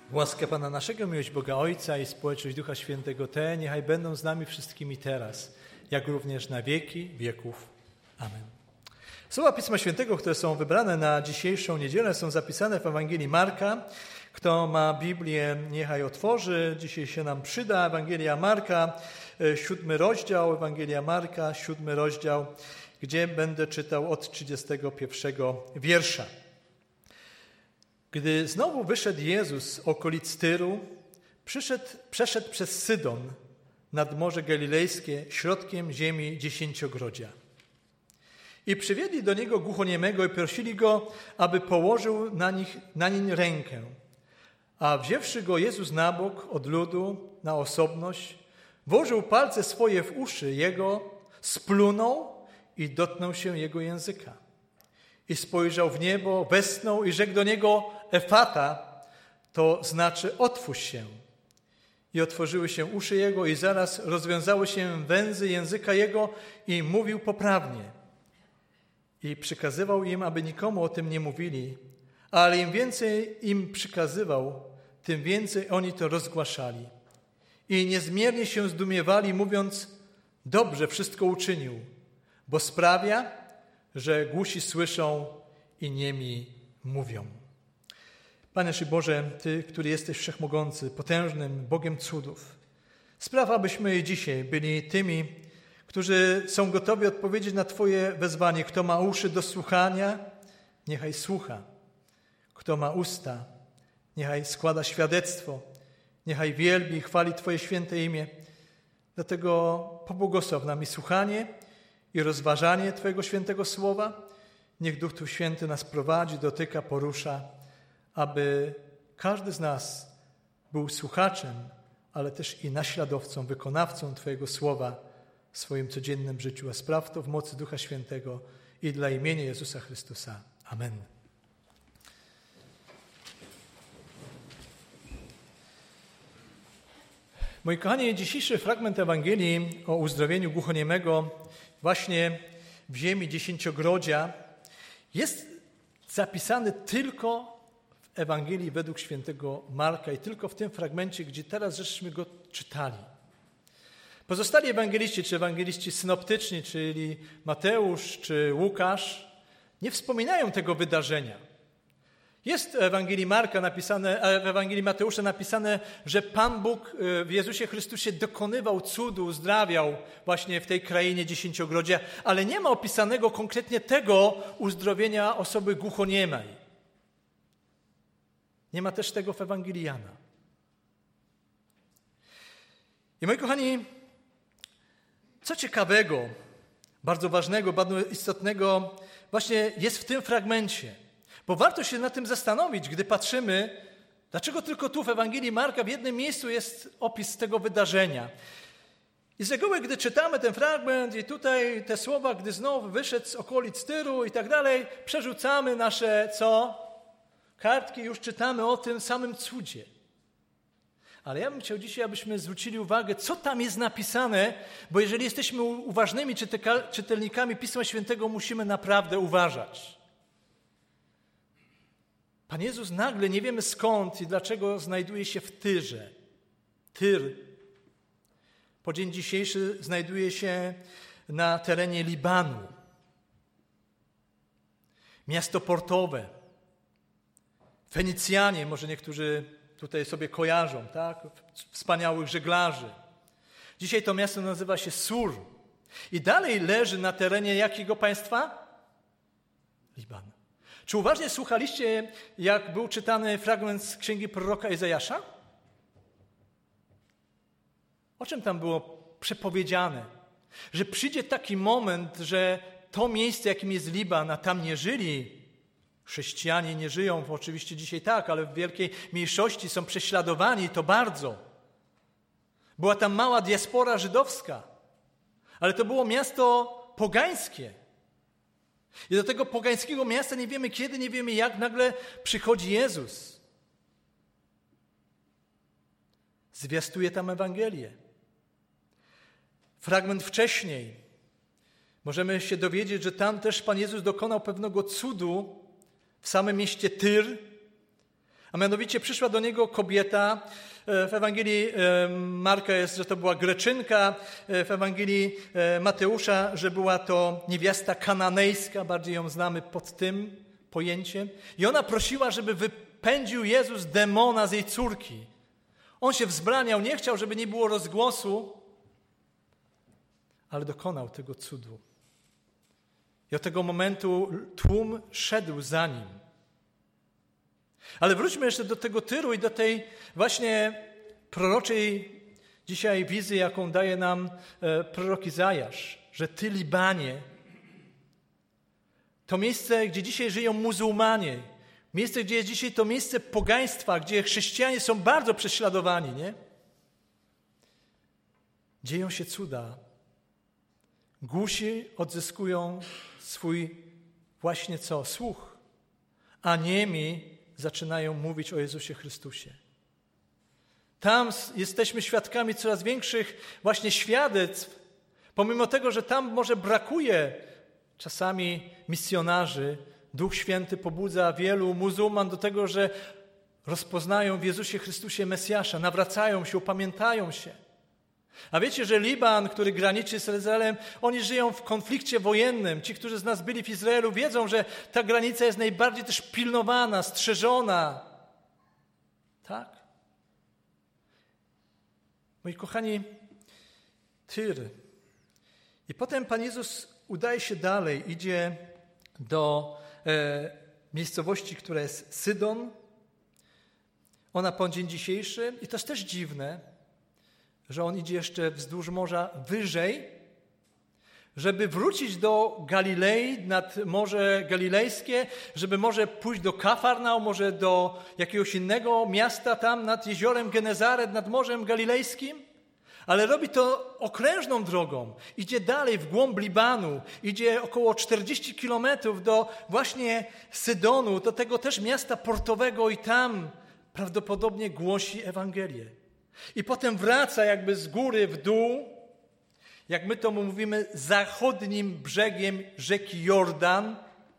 Łaska Pana naszego, miłość Boga Ojca i społeczność Ducha Świętego niechaj będą z nami wszystkimi teraz, jak również na wieki wieków. Amen. Słowa Pisma Świętego, które są wybrane na dzisiejszą niedzielę, są zapisane w Ewangelii Marka. Kto ma Biblię, niechaj otworzy. Dzisiaj się nam przyda Ewangelia Marka, 7 rozdział, Ewangelia Marka, 7 rozdział, gdzie będę czytał od 31 wiersza. Gdy znowu wyszedł Jezus z okolic Tyru, przeszedł przez Sydon nad Morze Galilejskie, środkiem ziemi dziesięciogrodzia. I przywiedli do niego głuchoniemego i prosili go, aby położył na nim rękę. A wzięwszy go Jezus na bok od ludu, na osobność, włożył palce swoje w uszy jego, splunął i dotknął się jego języka. I spojrzał w niebo, westchnął i rzekł do niego: Efata, to znaczy otwórz się. I otworzyły się uszy jego i zaraz rozwiązały się węzy języka jego i mówił poprawnie. I przykazywał im, aby nikomu o tym nie mówili, ale im więcej im przykazywał, tym więcej oni to rozgłaszali. I niezmiernie się zdumiewali, mówiąc: dobrze wszystko uczynił, bo sprawia, że głusi słyszą i niemi mówią. Panie nasz Boże, Ty, który jesteś wszechmogący, potężnym Bogiem cudów, spraw, abyśmy dzisiaj byli tymi, którzy są gotowi odpowiedzieć na Twoje wezwanie. Kto ma uszy do słuchania, niechaj słucha. Kto ma usta, niechaj składa świadectwo. Niechaj wielbi i chwali Twoje święte imię. Dlatego pobłogosław nam i słuchanie, i rozważanie Twojego świętego słowa. Niech Duch Twój Święty nas prowadzi, dotyka, porusza, aby każdy z nas był słuchaczem, ale też i naśladowcą, wykonawcą Twojego słowa w swoim codziennym życiu. A spraw to w mocy Ducha Świętego i dla imienia Jezusa Chrystusa. Amen. Moi kochani, dzisiejszy fragment Ewangelii o uzdrowieniu głuchoniemego właśnie w ziemi dziesięciogrodzia jest zapisany tylko w Ewangelii według świętego Marka i tylko w tym fragmencie, gdzie teraz żeśmy go czytali. Pozostali ewangeliści, czy ewangeliści synoptyczni, czyli Mateusz czy Łukasz, nie wspominają tego wydarzenia. Jest w Ewangelii w Ewangelii Mateusza napisane, że Pan Bóg w Jezusie Chrystusie dokonywał cudu, uzdrawiał właśnie w tej krainie dziesięciogrodzia, ale nie ma opisanego konkretnie tego uzdrowienia osoby głuchoniemej. Nie ma też tego w Ewangelii Jana. I moi kochani, co ciekawego, bardzo ważnego, bardzo istotnego właśnie jest w tym fragmencie. Bo warto się nad tym zastanowić, gdy patrzymy, dlaczego tylko tu w Ewangelii Marka w jednym miejscu jest opis tego wydarzenia. I z reguły, gdy czytamy ten fragment i tutaj te słowa, gdy znowu wyszedł z okolic Tyru i tak dalej, przerzucamy nasze kartki i już czytamy o tym samym cudzie. Ale ja bym chciał dzisiaj, abyśmy zwrócili uwagę, co tam jest napisane, bo jeżeli jesteśmy uważnymi czytelnikami Pisma Świętego, musimy naprawdę uważać. Pan Jezus nagle, nie wiemy skąd i dlaczego, znajduje się w Tyrze. Tyr po dzień dzisiejszy znajduje się na terenie Libanu. Miasto portowe. Fenicjanie, może niektórzy tutaj sobie kojarzą, tak? Wspaniałych żeglarzy. Dzisiaj to miasto nazywa się Sur. I dalej leży na terenie jakiego państwa? Libanu. Czy uważnie słuchaliście, jak był czytany fragment z księgi proroka Izajasza? O czym tam było przepowiedziane? Że przyjdzie taki moment, że to miejsce, jakim jest Liban, a tam nie żyli chrześcijanie, nie żyją oczywiście dzisiaj tak, ale w wielkiej mniejszości są prześladowani, to bardzo. Była tam mała diaspora żydowska, ale to było miasto pogańskie. I do tego pogańskiego miasta nie wiemy kiedy, nie wiemy jak, nagle przychodzi Jezus. Zwiastuje tam Ewangelię. Fragment wcześniej możemy się dowiedzieć, że tam też Pan Jezus dokonał pewnego cudu w samym mieście Tyr, A mianowicie przyszła do niego kobieta. W Ewangelii Marka jest, że to była Greczynka. W Ewangelii Mateusza, że była to niewiasta kananejska. Bardziej ją znamy pod tym pojęciem. I ona prosiła, żeby wypędził Jezus demona z jej córki. On się wzbraniał, nie chciał, żeby nie było rozgłosu, ale dokonał tego cudu. I od tego momentu tłum szedł za nim. Ale wróćmy jeszcze do tego Tyru i do tej właśnie proroczej dzisiaj wizji, jaką daje nam prorok Izajasz, że Ty, Libanie, to miejsce, gdzie dzisiaj żyją muzułmanie, miejsce, gdzie jest dzisiaj to miejsce pogaństwa, gdzie chrześcijanie są bardzo prześladowani, nie? Dzieją się cuda. Głusi odzyskują swój właśnie co? Słuch. A niemi zaczynają mówić o Jezusie Chrystusie. Tam jesteśmy świadkami coraz większych właśnie świadectw, pomimo tego, że tam może brakuje czasami misjonarzy. Duch Święty pobudza wielu muzułman do tego, że rozpoznają w Jezusie Chrystusie Mesjasza, nawracają się, upamiętają się. A wiecie, że Liban, który graniczy z Izraelem, oni żyją w konflikcie wojennym. Ci, którzy z nas byli w Izraelu, wiedzą, że ta granica jest najbardziej też pilnowana, strzeżona. Tak? Moi kochani, Tyr. I potem Pan Jezus udaje się dalej, idzie do miejscowości, która jest Sydon. Ona po dzień dzisiejszy, i to jest też dziwne, że on idzie jeszcze wzdłuż morza wyżej, żeby wrócić do Galilei, nad Morze Galilejskie, żeby może pójść do Kafarnaum, może do jakiegoś innego miasta tam nad jeziorem Genezaret, nad Morzem Galilejskim. Ale robi to okrężną drogą. Idzie dalej, w głąb Libanu. Idzie około 40 kilometrów do właśnie Sydonu, do tego też miasta portowego i tam prawdopodobnie głosi Ewangelię. I potem wraca jakby z góry w dół, jak my to mówimy, zachodnim brzegiem rzeki Jordan.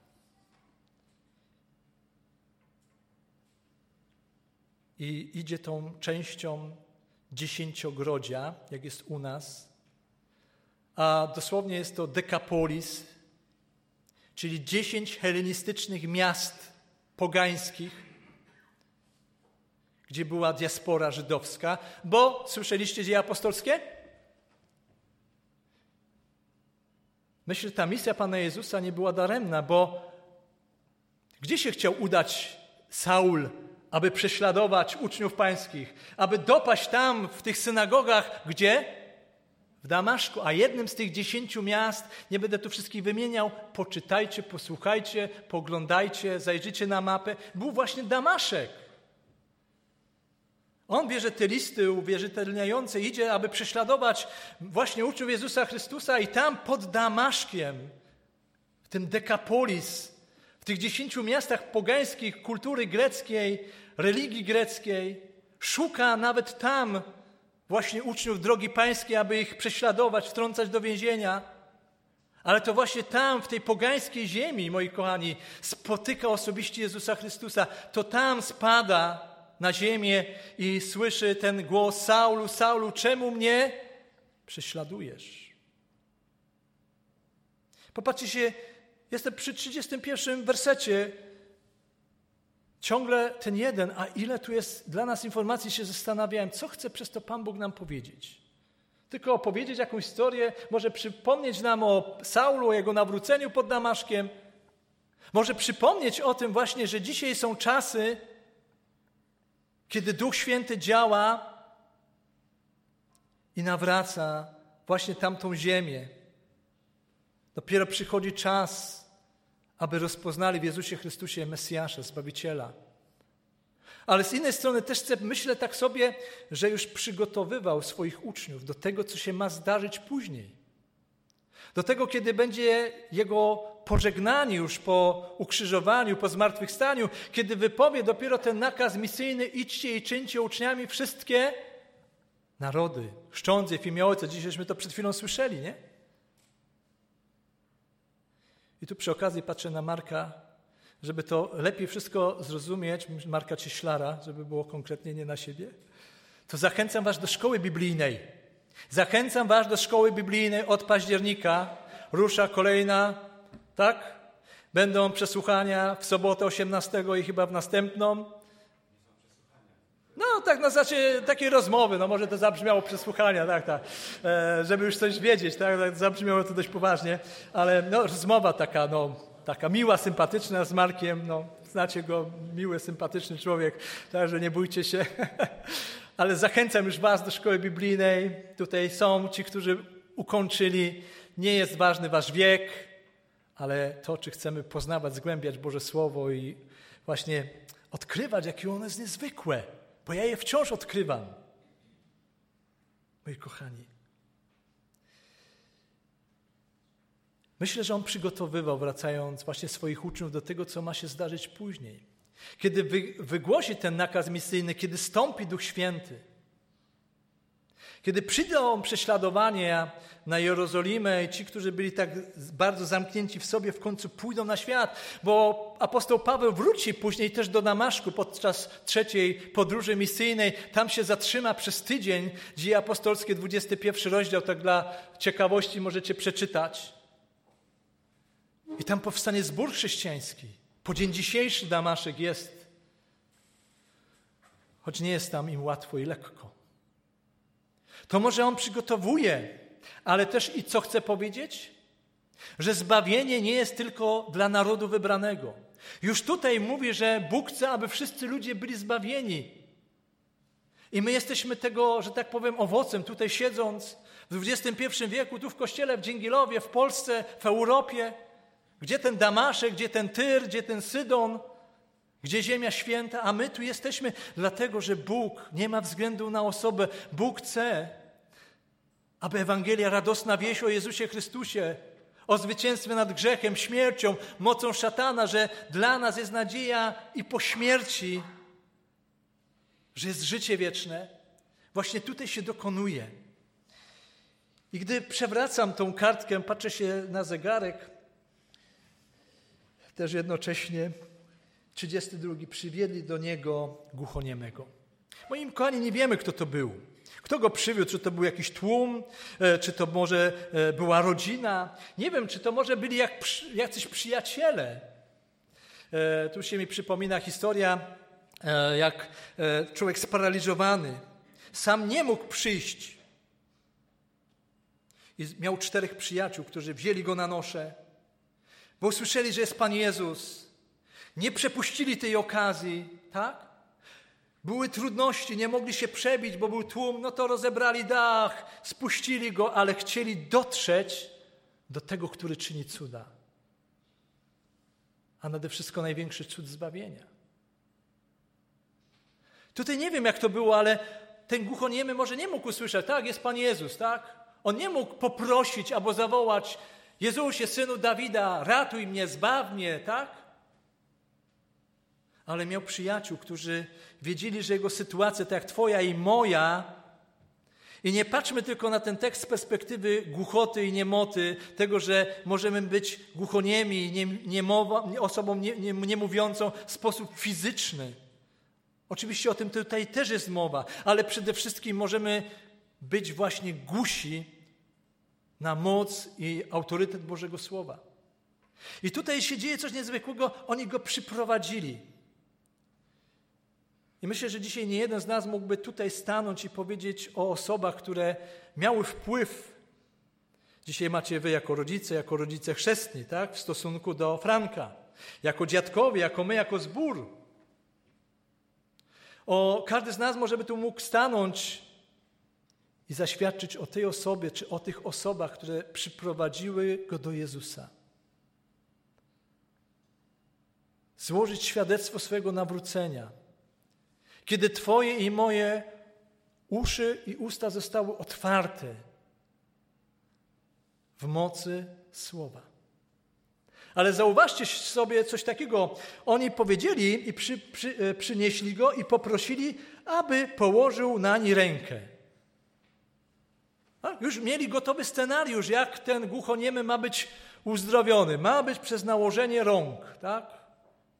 I idzie tą częścią Dziesięciogrodzia, jak jest u nas, a dosłownie jest to Dekapolis, czyli 10 hellenistycznych miast pogańskich, gdzie była diaspora żydowska, bo słyszeliście dzieje apostolskie? Myślę, że ta misja Pana Jezusa nie była daremna, bo gdzie się chciał udać Saul, aby prześladować uczniów pańskich, aby dopaść tam w tych synagogach, gdzie? W Damaszku, a jednym z tych 10 miast, nie będę tu wszystkich wymieniał, poczytajcie, posłuchajcie, poglądajcie, zajrzyjcie na mapę, był właśnie Damaszek. On bierze te listy uwierzytelniające, idzie, aby prześladować właśnie uczniów Jezusa Chrystusa i tam pod Damaszkiem, w tym Dekapolis, w tych 10 miastach pogańskich, kultury greckiej, religii greckiej, szuka nawet tam właśnie uczniów drogi pańskiej, aby ich prześladować, wtrącać do więzienia. Ale to właśnie tam, w tej pogańskiej ziemi, moi kochani, spotyka osobiście Jezusa Chrystusa. To tam spada na ziemię i słyszy ten głos: Saulu, Saulu, czemu mnie prześladujesz? Popatrzcie się, jestem przy 31 wersecie. Ciągle ten jeden, a ile tu jest dla nas informacji, się zastanawiałem, co chce przez to Pan Bóg nam powiedzieć. Tylko opowiedzieć jakąś historię, może przypomnieć nam o Saulu, o jego nawróceniu pod Damaszkiem. Może przypomnieć o tym właśnie, że dzisiaj są czasy, kiedy Duch Święty działa i nawraca właśnie tamtą ziemię. Dopiero przychodzi czas, aby rozpoznali w Jezusie Chrystusie Mesjasza, Zbawiciela. Ale z innej strony też myślę tak sobie, że już przygotowywał swoich uczniów do tego, co się ma zdarzyć później. Do tego, kiedy będzie Jego pożegnanie już po ukrzyżowaniu, po zmartwychwstaniu, kiedy wypowie dopiero ten nakaz misyjny: idźcie i czyńcie uczniami wszystkie narody, chrzcząc je w imię Ojca. Dzisiśmy to przed chwilą słyszeli, nie? I tu przy okazji patrzę na Marka, żeby to lepiej wszystko zrozumieć, Marka Cieślara, żeby było konkretnie nie na siebie, to zachęcam was do szkoły biblijnej. Zachęcam was do szkoły biblijnej od października. Rusza kolejna, tak? Będą przesłuchania w sobotę 18 i chyba w następną. No tak, na zasadzie takiej rozmowy, no może to zabrzmiało przesłuchania, tak, żeby już coś wiedzieć, tak, zabrzmiało to dość poważnie, ale no rozmowa taka miła, sympatyczna z Markiem, no znacie go, miły, sympatyczny człowiek, także nie bójcie się, ale zachęcam już was do szkoły biblijnej, tutaj są ci, którzy ukończyli, nie jest ważny wasz wiek, ale to, czy chcemy poznawać, zgłębiać Boże Słowo i właśnie odkrywać, jakie ono jest niezwykłe. Bo ja je wciąż odkrywam. Moi kochani. Myślę, że on przygotowywał, wracając właśnie swoich uczniów do tego, co ma się zdarzyć później. Kiedy wygłosi ten nakaz misyjny, kiedy stąpi Duch Święty. Kiedy przyjdą prześladowania na Jerozolimę i ci, którzy byli tak bardzo zamknięci w sobie, w końcu pójdą na świat, bo apostoł Paweł wróci później też do Damaszku podczas 3. podróży misyjnej. Tam się zatrzyma przez tydzień. Dzieje apostolskie, 21 rozdział, tak dla ciekawości możecie przeczytać. I tam powstanie zbór chrześcijański. Po dzień dzisiejszy Damaszek jest, choć nie jest tam im łatwo i lekko. To może on przygotowuje, ale też i co chce powiedzieć? Że zbawienie nie jest tylko dla narodu wybranego. Już tutaj mówi, że Bóg chce, aby wszyscy ludzie byli zbawieni. I my jesteśmy tego, że tak powiem, owocem, tutaj siedząc w XXI wieku, tu w Kościele w Dzięgilowie, w Polsce, w Europie. Gdzie ten Damaszek, gdzie ten Tyr, gdzie ten Sydon, gdzie Ziemia Święta, a my tu jesteśmy dlatego, że Bóg nie ma względu na osobę. Bóg chce, aby Ewangelia, radosna wieść o Jezusie Chrystusie, o zwycięstwie nad grzechem, śmiercią, mocą szatana, że dla nas jest nadzieja i po śmierci, że jest życie wieczne. Właśnie tutaj się dokonuje. I gdy przewracam tą kartkę, patrzę się na zegarek, też jednocześnie 32. Przywiedli do niego głuchoniemego. Moi kochani, nie wiemy, kto to był. Kto go przywiódł? Czy to był jakiś tłum? Czy to może była rodzina? Nie wiem, czy to może byli jacyś przyjaciele. Tu się mi przypomina historia, jak człowiek sparaliżowany sam nie mógł przyjść. I miał 4 przyjaciół, którzy wzięli go na noszę, bo usłyszeli, że jest Pan Jezus. Nie przepuścili tej okazji, tak? Były trudności, nie mogli się przebić, bo był tłum, no to rozebrali dach, spuścili go, ale chcieli dotrzeć do tego, który czyni cuda. A nade wszystko największy cud zbawienia. Tutaj nie wiem, jak to było, ale ten głuchoniemy może nie mógł usłyszeć, tak, jest Pan Jezus, tak? On nie mógł poprosić albo zawołać, Jezusie, Synu Dawida, ratuj mnie, zbaw mnie, tak? Ale miał przyjaciół, którzy wiedzieli, że jego sytuacja, tak jak twoja i moja, i nie patrzmy tylko na ten tekst z perspektywy głuchoty i niemoty, tego, że możemy być głuchoniemi, osobą niemówiącą w sposób fizyczny. Oczywiście o tym tutaj też jest mowa, ale przede wszystkim możemy być właśnie głusi na moc i autorytet Bożego Słowa. I tutaj się dzieje coś niezwykłego, oni go przyprowadzili. I myślę, że dzisiaj nie jeden z nas mógłby tutaj stanąć i powiedzieć o osobach, które miały wpływ. Dzisiaj macie wy jako rodzice chrzestni, tak? W stosunku do Franka, jako dziadkowie, jako my, jako zbór. Każdy z nas może by tu mógł stanąć i zaświadczyć o tej osobie, czy o tych osobach, które przyprowadziły go do Jezusa. Złożyć świadectwo swojego nawrócenia. Kiedy twoje i moje uszy i usta zostały otwarte w mocy Słowa. Ale zauważcie sobie coś takiego. Oni powiedzieli i przynieśli go i poprosili, aby położył nań rękę. Już mieli gotowy scenariusz, jak ten głuchoniemy ma być uzdrowiony. Ma być przez nałożenie rąk, tak?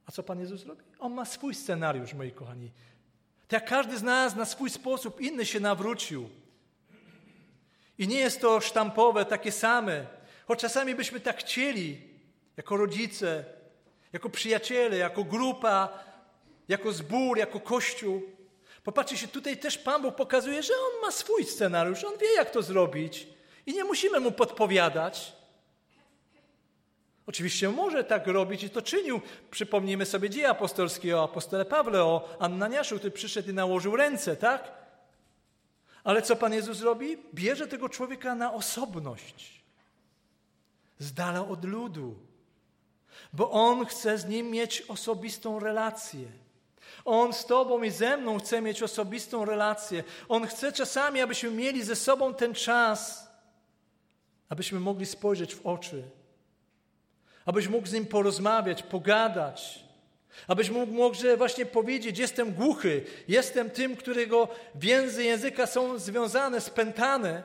A co Pan Jezus robi? On ma swój scenariusz, moi kochani. Tak jak każdy z nas na swój sposób inny się nawrócił. I nie jest to sztampowe, takie same. Choć czasami byśmy tak chcieli, jako rodzice, jako przyjaciele, jako grupa, jako zbór, jako Kościół. Popatrzcie się, tutaj też Pan Bóg pokazuje, że On ma swój scenariusz. On wie, jak to zrobić. I nie musimy Mu podpowiadać. Oczywiście może tak robić i to czynił. Przypomnijmy sobie dzieje apostolskie o apostole Pawle, o Ananiaszu, który przyszedł i nałożył ręce, tak? Ale co Pan Jezus robi? Bierze tego człowieka na osobność. Z dala od ludu. Bo On chce z nim mieć osobistą relację. On z Tobą i ze mną chce mieć osobistą relację. On chce czasami, abyśmy mieli ze sobą ten czas, abyśmy mogli spojrzeć w oczy. Abyś mógł z Nim porozmawiać, pogadać. Abyś mógł może właśnie powiedzieć, jestem głuchy, jestem tym, którego więzy języka są związane, spętane.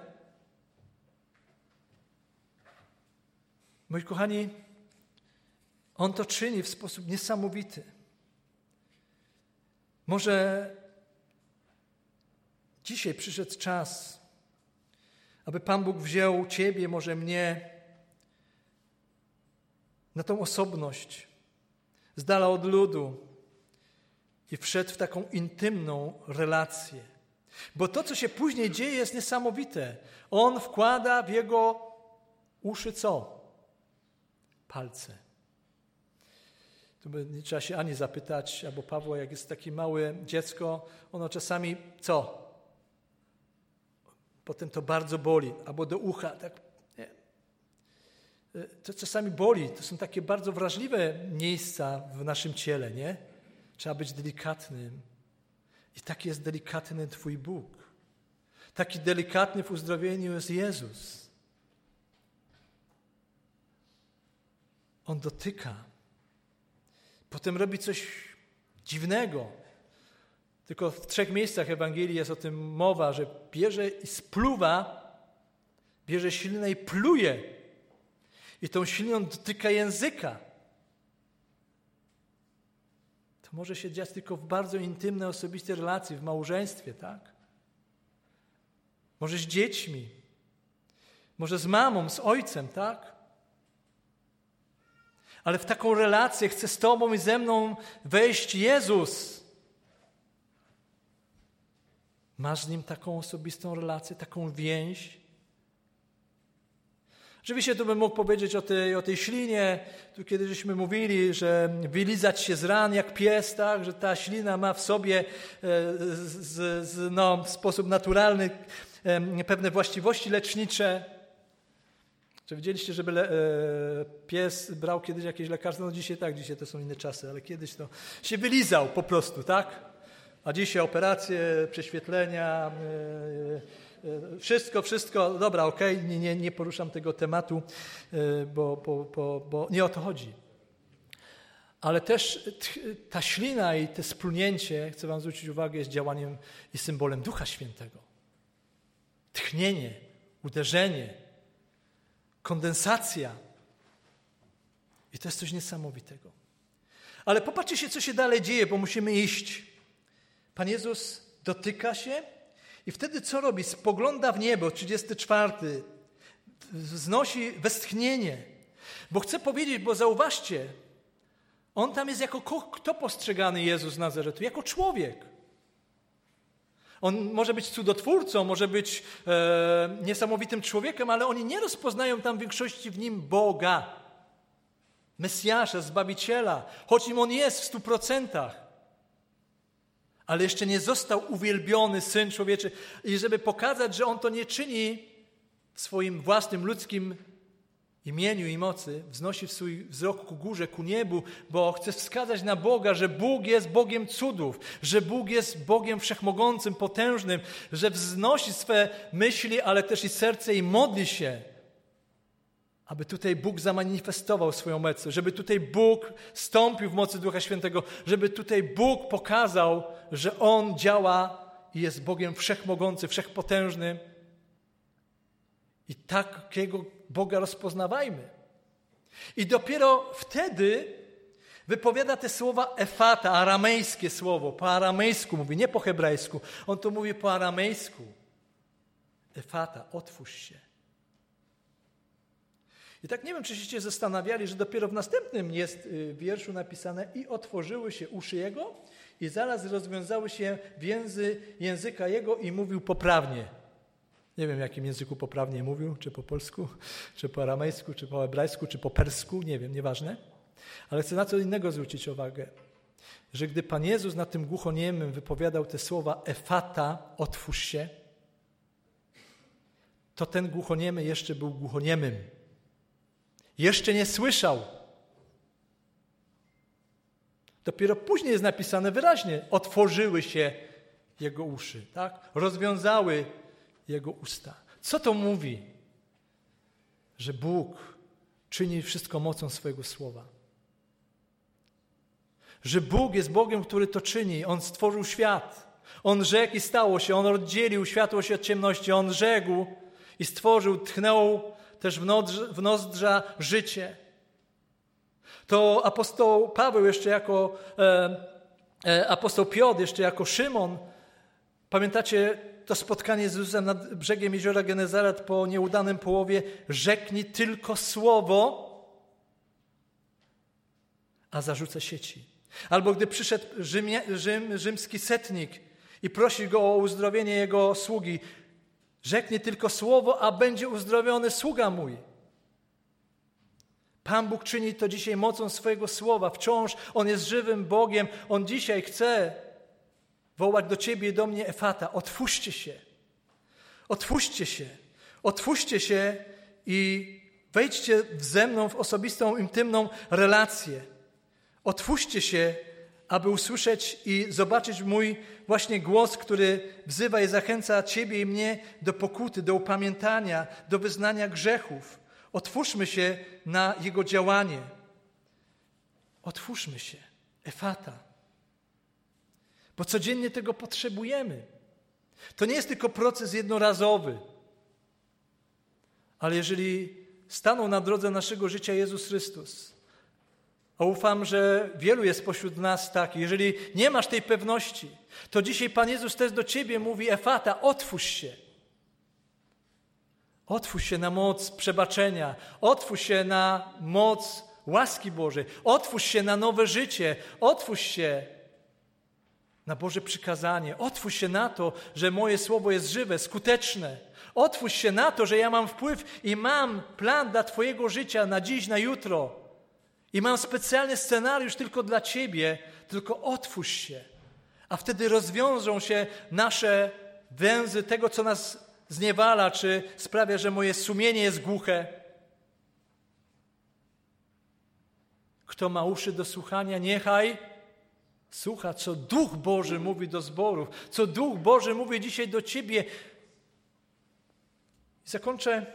Moi kochani, On to czyni w sposób niesamowity. Może dzisiaj przyszedł czas, aby Pan Bóg wziął Ciebie, może mnie, na tą osobność, z dala od ludu i wszedł w taką intymną relację. Bo to, co się później dzieje, jest niesamowite. On wkłada w jego uszy co? Palce. Tu nie trzeba się Ani zapytać, albo Pawła, jak jest takie małe dziecko, ono czasami co? Potem to bardzo boli, albo do ucha, tak. Nie. To czasami boli, to są takie bardzo wrażliwe miejsca w naszym ciele, nie? Trzeba być delikatnym. I taki jest delikatny Twój Bóg. Taki delikatny w uzdrowieniu jest Jezus. On dotyka. Potem robi coś dziwnego. Tylko w 3 miejscach Ewangelii jest o tym mowa, że bierze i spluwa, bierze ślinę i pluje. I tą śliną dotyka języka. To może się dziać tylko w bardzo intymnej, osobistej relacji, w małżeństwie, tak? Może z dziećmi, może z mamą, z ojcem, tak? Ale w taką relację chce z Tobą i ze mną wejść Jezus. Masz z Nim taką osobistą relację, taką więź? Oczywiście tu bym mógł powiedzieć o tej ślinie. Tu kiedyś żeśmy mówili, że wylizać się z ran jak pies, tak? Że ta ślina ma w sobie w sposób naturalny pewne właściwości lecznicze. Czy widzieliście, żeby pies brał kiedyś jakieś lekarstwo? No dzisiaj tak, dzisiaj to są inne czasy, ale kiedyś to się wylizał po prostu, tak? A dzisiaj operacje, prześwietlenia, wszystko, dobra, okej, nie poruszam tego tematu, bo nie o to chodzi. Ale też ta ślina i to splunięcie, chcę wam zwrócić uwagę, jest działaniem i symbolem Ducha Świętego. Tchnienie, uderzenie, kondensacja. I to jest coś niesamowitego. Ale popatrzcie się, co się dalej dzieje, bo musimy iść. Pan Jezus dotyka się i wtedy co robi? Spogląda w niebo, 34. Wznosi westchnienie. Bo chcę powiedzieć, bo zauważcie, On tam jest jako kto postrzegany Jezus z Nazaretu? Jako człowiek. On może być cudotwórcą, może być niesamowitym człowiekiem, ale oni nie rozpoznają tam w większości w Nim Boga, Mesjasza, Zbawiciela, choć im On jest w 100%. Ale jeszcze nie został uwielbiony Syn Człowieczy. I żeby pokazać, że On to nie czyni w swoim własnym ludzkim imieniu i mocy, wznosi swój wzrok ku górze, ku niebu, bo chce wskazać na Boga, że Bóg jest Bogiem cudów, że Bóg jest Bogiem wszechmogącym, potężnym, że wznosi swe myśli, ale też i serce i modli się, aby tutaj Bóg zamanifestował swoją moc, żeby tutaj Bóg stąpił w mocy Ducha Świętego, żeby tutaj Bóg pokazał, że On działa i jest Bogiem wszechmogącym, wszechpotężnym. I takiego Boga rozpoznawajmy. I dopiero wtedy Wypowiada te słowa efata, aramejskie słowo. Po aramejsku mówi, nie po hebrajsku. On to mówi po aramejsku. Efata, otwórz się. I tak nie wiem, czy się zastanawiali, że dopiero w następnym jest wierszu napisane i otworzyły się uszy jego i zaraz rozwiązały się więzy języka jego i mówił poprawnie. Nie wiem, w jakim języku poprawnie mówił, czy po polsku, czy po aramejsku, czy po hebrajsku, czy po persku, nie wiem, nieważne. Ale chcę na co innego zwrócić uwagę, że gdy Pan Jezus na tym głuchoniemym wypowiadał te słowa efata, otwórz się, to ten głuchoniemy jeszcze był głuchoniemym. Jeszcze nie słyszał. Dopiero później jest napisane wyraźnie, otworzyły się jego uszy, tak? Rozwiązały jego usta. Co to mówi? Że Bóg czyni wszystko mocą swojego słowa. Że Bóg jest Bogiem, który to czyni. On stworzył świat. On rzekł i stało się. On oddzielił światło się od ciemności. On rzekł i stworzył, tchnął też w nozdrza życie. To apostoł Paweł jeszcze jako apostoł Piotr, jeszcze jako Szymon. Pamiętacie to spotkanie z Jezusem nad brzegiem jeziora Genezaret po nieudanym połowie? Rzeknij tylko słowo, a zarzucę sieci. Albo gdy przyszedł rzymski setnik i prosi go o uzdrowienie jego sługi, rzeknie tylko słowo, a będzie uzdrowiony sługa mój. Pan Bóg czyni to dzisiaj mocą swojego słowa. Wciąż On jest żywym Bogiem. On dzisiaj chce wołać do ciebie i do mnie efata. Otwórzcie się. Otwórzcie się. Otwórzcie się i wejdźcie ze mną w osobistą, intymną relację. Otwórzcie się, aby usłyszeć i zobaczyć mój właśnie głos, który wzywa i zachęca ciebie i mnie do pokuty, do upamiętania, do wyznania grzechów. Otwórzmy się na Jego działanie. Otwórzmy się. Efata. Bo codziennie tego potrzebujemy. To nie jest tylko proces jednorazowy. Ale jeżeli stanął na drodze naszego życia Jezus Chrystus, a ufam, że wielu jest pośród nas takich, jeżeli nie masz tej pewności, to dzisiaj Pan Jezus też do ciebie mówi, efata, otwórz się. Otwórz się na moc przebaczenia. Otwórz się na moc łaski Bożej. Otwórz się na nowe życie. Otwórz się na Boże przykazanie. Otwórz się na to, że moje słowo jest żywe, skuteczne. Otwórz się na to, że ja mam wpływ i mam plan dla twojego życia na dziś, na jutro. I mam specjalny scenariusz tylko dla ciebie. Tylko otwórz się. A wtedy rozwiążą się nasze węzy tego, co nas zniewala, czy sprawia, że moje sumienie jest głuche. Kto ma uszy do słuchania, niechaj słucha, co Duch Boży mówi do zborów, co Duch Boży mówi dzisiaj do ciebie. I zakończę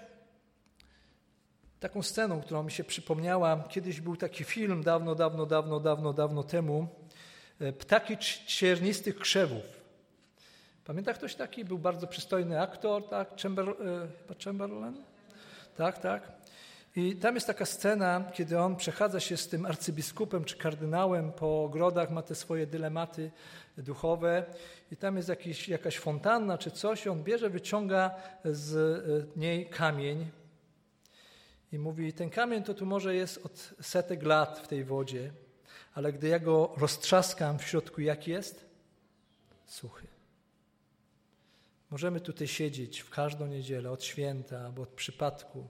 taką sceną, która mi się przypomniała. Kiedyś był taki film dawno temu. Ptaki ciernistych krzewów. Pamięta ktoś taki? Był bardzo przystojny aktor, tak? Chamberlain? Tak. I tam jest taka scena, kiedy on przechadza się z tym arcybiskupem czy kardynałem po ogrodach, ma te swoje dylematy duchowe i tam jest jakaś fontanna czy coś, on bierze, wyciąga z niej kamień i mówi, ten kamień to tu może jest od setek lat w tej wodzie, ale gdy ja go roztrzaskam w środku, jaki jest? Suchy. Możemy tutaj siedzieć w każdą niedzielę, od święta albo od przypadku.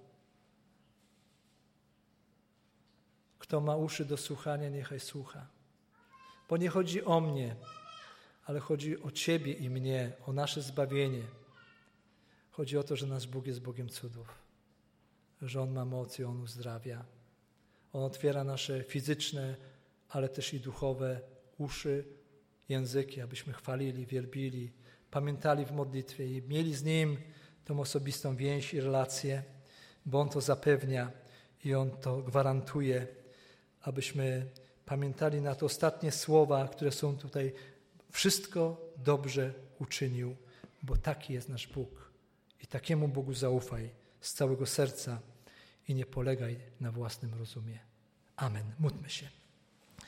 Kto ma uszy do słuchania, niechaj słucha. Bo nie chodzi o mnie, ale chodzi o ciebie i mnie, o nasze zbawienie. Chodzi o to, że nasz Bóg jest Bogiem cudów, że On ma moc i On uzdrawia. On otwiera nasze fizyczne, ale też i duchowe uszy, języki, abyśmy chwalili, wielbili, pamiętali w modlitwie i mieli z Nim tą osobistą więź i relację, bo On to zapewnia i On to gwarantuje, abyśmy pamiętali na te ostatnie słowa, które są tutaj. Wszystko dobrze uczynił, bo taki jest nasz Bóg. I takiemu Bogu zaufaj z całego serca i nie polegaj na własnym rozumie. Amen. Módlmy się.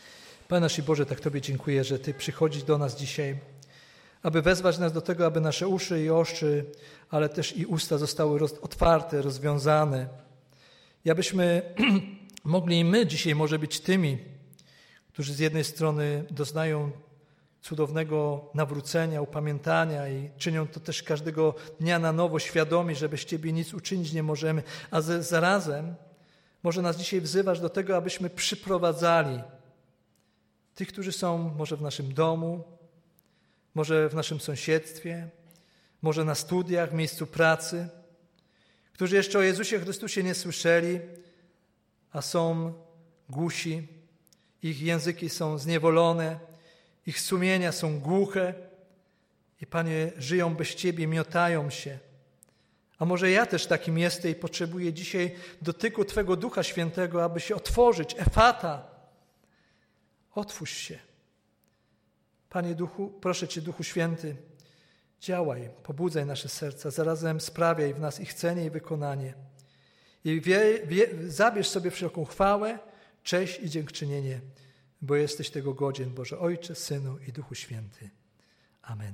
Panie nasz i Boże, tak Tobie dziękuję, że Ty przychodzisz do nas dzisiaj, aby wezwać nas do tego, aby nasze uszy i oczy, ale też i usta zostały otwarte, rozwiązane. I abyśmy mogli i my dzisiaj może być tymi, którzy z jednej strony doznają cudownego nawrócenia, upamiętania i czynią to też każdego dnia na nowo, świadomi, że bez Ciebie nic uczynić nie możemy, a zarazem może nas dzisiaj wzywasz do tego, abyśmy przyprowadzali tych, którzy są może w naszym domu, może w naszym sąsiedztwie, może na studiach, w miejscu pracy, którzy jeszcze o Jezusie Chrystusie nie słyszeli, a są głusi, ich języki są zniewolone, ich sumienia są głuche i Panie, żyją bez Ciebie, miotają się. A może ja też takim jestem i potrzebuję dzisiaj dotyku Twego Ducha Świętego, aby się otworzyć. Efata, otwórz się. Panie Duchu, proszę Cię, Duchu Święty, działaj, pobudzaj nasze serca, zarazem sprawiaj w nas ich chcenie i wykonanie. I zabierz sobie wszelką chwałę, cześć i dziękczynienie, bo jesteś tego godzien, Boże Ojcze, Synu i Duchu Święty. Amen.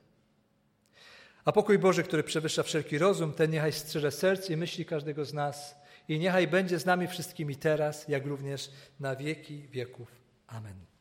A pokój Boży, który przewyższa wszelki rozum, ten niechaj strzeże serc i myśli każdego z nas i niechaj będzie z nami wszystkimi teraz, jak również na wieki wieków. Amen.